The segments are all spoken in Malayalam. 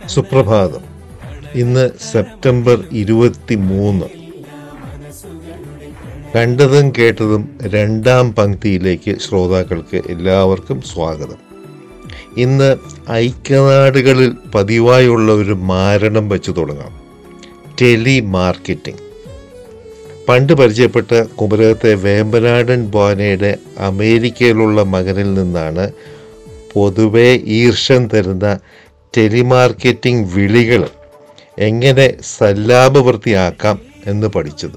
സുപ്രഭാതം. ഇന്ന് സെപ്റ്റംബർ 23. കണ്ടതും കേട്ടതും രണ്ടാം പങ്ക്തിയിലേക്ക് ശ്രോതാക്കൾക്ക് എല്ലാവർക്കും സ്വാഗതം. ഇന്ന് ഐക്യനാടുകളിൽ പതിവായുള്ള ഒരു മാരണം വെച്ച് തുടങ്ങാം. Telemarketing. പണ്ട് പരിചയപ്പെട്ട കുമരകത്തെ വേമ്പനാടൻ ബോനയുടെ അമേരിക്കയിലുള്ള മകനിൽ നിന്നാണ് പൊതുവെ ഈർഷ്യം തരുന്ന ടെലിമാർക്കറ്റിംഗ് വിളികൾ എങ്ങനെ സല്ലാപവൃത്തിയാക്കാം എന്ന് പഠിച്ചത്.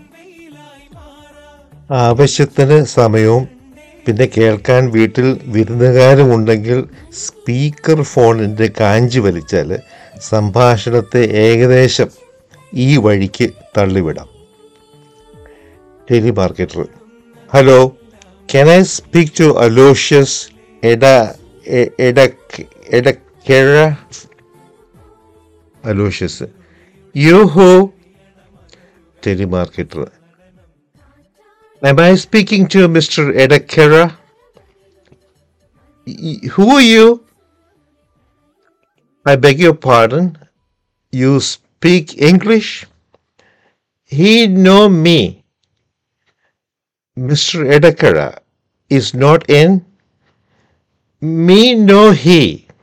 ആവശ്യത്തിന് സമയവും പിന്നെ കേൾക്കാൻ വീട്ടിൽ വിരുന്നുകാരും ഉണ്ടെങ്കിൽ സ്പീക്കർ ഫോണിൻ്റെ കാഞ്ചി വലിച്ചാൽ സംഭാഷണത്തെ ഏകദേശം ഈ വഴിക്ക് തള്ളിവിടാം. Telemarketer: hello, can I speak to Aloysius Edakera? Aloysius: You who? Telemarketer: Am I speaking to Mr. Edakera? Who are you? I beg your pardon. You speak English? He know me. Mr. Edakera is not in. Me know he.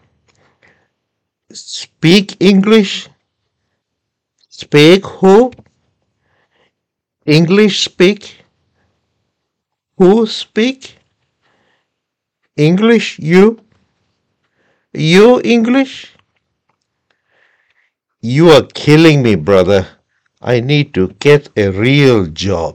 Speak English. Speak who? English speak. Who speak? English you. You English. You are killing me, brother. I need to get a real job.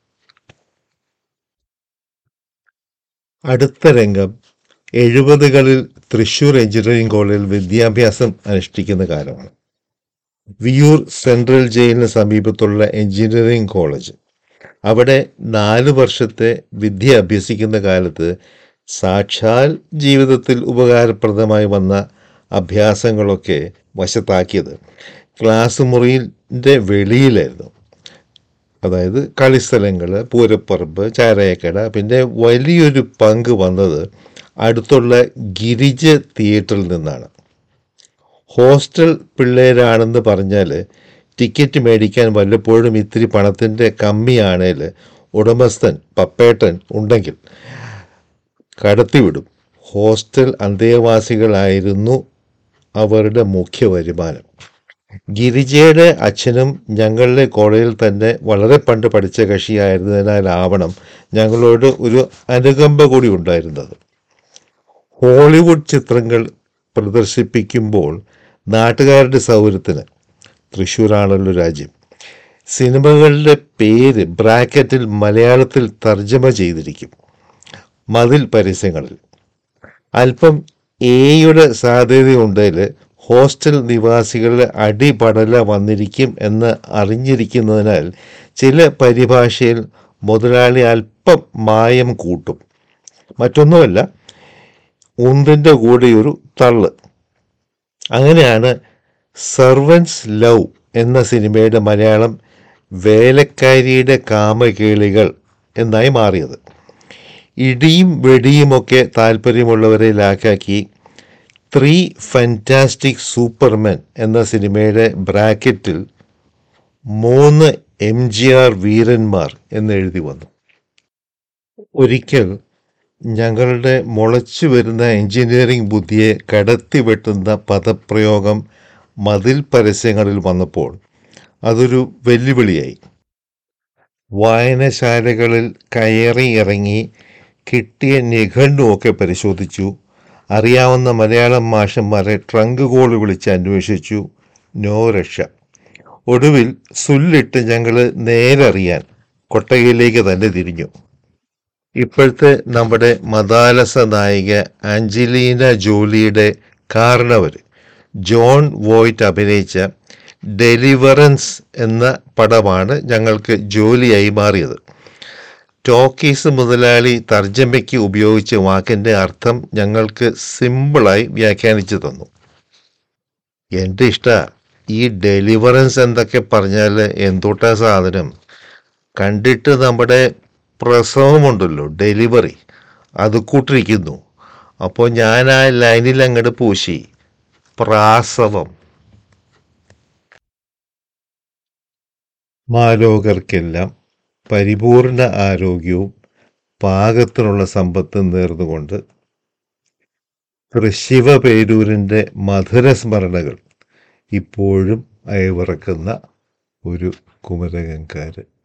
അടുത്ത രംഗം 70കളിൽ തൃശ്ശൂർ എഞ്ചിനീയറിംഗ് കോളേജിൽ വിദ്യാഭ്യാസം അനുഷ്ഠിക്കുന്ന കാലമാണ്. വിയൂർ സെൻട്രൽ ജയിലിന് സമീപത്തുള്ള എഞ്ചിനീയറിംഗ് കോളേജ്. അവിടെ 4 വർഷത്തെ വിദ്യ അഭ്യസിക്കുന്ന കാലത്ത് സാക്ഷാൽ ജീവിതത്തിൽ ഉപകാരപ്രദമായി വന്ന അഭ്യാസങ്ങളൊക്കെ വശത്താക്കിയത് ക്ലാസ് മുറിയുടെ വെളിയിലായിരുന്നു. അതായത് കളിസ്ഥലങ്ങൾ, പൂരപ്പറമ്പ്, ചാരായക്കട. പിന്നെ വലിയൊരു പങ്ക് വന്നത് അടുത്തുള്ള ഗിരിജ തിയേറ്ററിൽ നിന്നാണ്. ഹോസ്റ്റൽ പിള്ളേരാണെന്ന് പറഞ്ഞാൽ ടിക്കറ്റ് മേടിക്കാൻ വല്ലപ്പോഴും ഇത്തിരി പണത്തിൻ്റെ കമ്മിയാണേൽ ഉടമസ്ഥൻ പപ്പേട്ടൻ ഉണ്ടെങ്കിൽ കടത്തിവിടും. ഹോസ്റ്റൽ അന്തേവാസികളായിരുന്നു അവരുടെ മുഖ്യ വരുമാനം. ഗിരിജയുടെ അച്ഛനും ഞങ്ങളുടെ കോളേജിൽ തന്നെ വളരെ പണ്ട് പഠിച്ച കക്ഷിയായിരുന്നതിനാലാവണം ഞങ്ങളോട് ഒരു അനുകമ്പ കൂടി ഉണ്ടായിരുന്നത്. ഹോളിവുഡ് ചിത്രങ്ങൾ പ്രദർശിപ്പിക്കുമ്പോൾ നാട്ടുകാരുടെ സൗകര്യത്തിന്, തൃശ്ശൂരാണല്ലോ രാജ്യം, സിനിമകളുടെ പേര് ബ്രാക്കറ്റിൽ മലയാളത്തിൽ തർജ്ജമ ചെയ്തിരിക്കും മതിൽ പരസ്യങ്ങളിൽ. അല്പം എയുടെ സാധ്യതയുണ്ടെങ്കിൽ ഹോസ്റ്റൽ നിവാസികളുടെ അടിപടല വന്നിരിക്കും എന്ന് അറിഞ്ഞിരിക്കുന്നതിനാൽ ചില പരിഭാഷയിൽ മുതലാളി അല്പം മായം കൂട്ടും. മറ്റൊന്നുമല്ല, ഉന്തിൻ്റെ കൂടെ ഒരു തള്ള്. അങ്ങനെയാണ് സർവൻസ് ലവ് എന്ന സിനിമയുടെ മലയാളം വേലക്കാരിയുടെ കാമകേളികൾ എന്നായി മാറിയത്. ഇടിയും വെടിയുമൊക്കെ താല്പര്യമുള്ളവരെ ലാക്കാക്കി 3 ഫാന്റാസ്റ്റിക് സൂപ്പർമെൻ എന്ന സിനിമയുടെ ബ്രാക്കറ്റിൽ 3 MGR വീരന്മാർ എന്നെഴുതി വന്നു. ഒരിക്കൽ ഞങ്ങളുടെ മുളച്ചു വരുന്ന എഞ്ചിനീയറിംഗ് ബുദ്ധിയെ കടത്തിവെട്ടുന്ന പദപ്രയോഗം മതിൽ പരസ്യങ്ങളിൽ വന്നപ്പോൾ അതൊരു വെല്ലുവിളിയായി. വായനശാലകളിൽ കയറി ഇറങ്ങി കിട്ടിയ നിഘണ്ടുവൊക്കെ പരിശോധിച്ചു. അറിയാവുന്ന മലയാളം മാഷന്മാരെ ട്രങ്ക് കോൾ വിളിച്ച് അന്വേഷിച്ചു. നോ രക്ഷ. ഒടുവിൽ സുല്ലിട്ട് ഞങ്ങൾ നേരറിയാൻ കൊട്ടകയിലേക്ക് തന്നെ തിരിഞ്ഞു. ഇപ്പോഴത്തെ നമ്മുടെ മദാലസ നായിക ആഞ്ചലീന ജോലിയുടെ കാരണവർ ജോൺ വോയ്റ്റ് അഭിനയിച്ച ഡെലിവറൻസ് എന്ന പടമാണ് ഞങ്ങൾക്ക് ജോലിയായി മാറിയത്. ടോക്കീസ് മുതലാളി തർജ്ജമയ്ക്ക് ഉപയോഗിച്ച വാക്കിൻ്റെ അർത്ഥം ഞങ്ങൾക്ക് സിമ്പിളായി വ്യാഖ്യാനിച്ചു തന്നു. എൻ്റെ ഈ ഡെലിവറൻസ് എന്തൊക്കെ പറഞ്ഞാൽ എന്തോട്ടാ സാധനം. കണ്ടിട്ട് നമ്മുടെ പ്രസവമുണ്ടല്ലോ, ഡെലിവറി, അത് കൂട്ടിരിക്കുന്നു. അപ്പോൾ ഞാൻ ആ ലൈനിൽ അങ്ങോട്ട് പൂശി പ്രാസവം. മാലോകർക്കെല്ലാം പരിപൂർണ ആരോഗ്യവും പാകത്തിനുള്ള സമ്പത്തും നേർന്നുകൊണ്ട് ശിവപേരൂരിൻ്റെ മധുരസ്മരണകൾ ഇപ്പോഴും അയവിറക്കുന്ന ഒരു കുമരകംകാരൻ.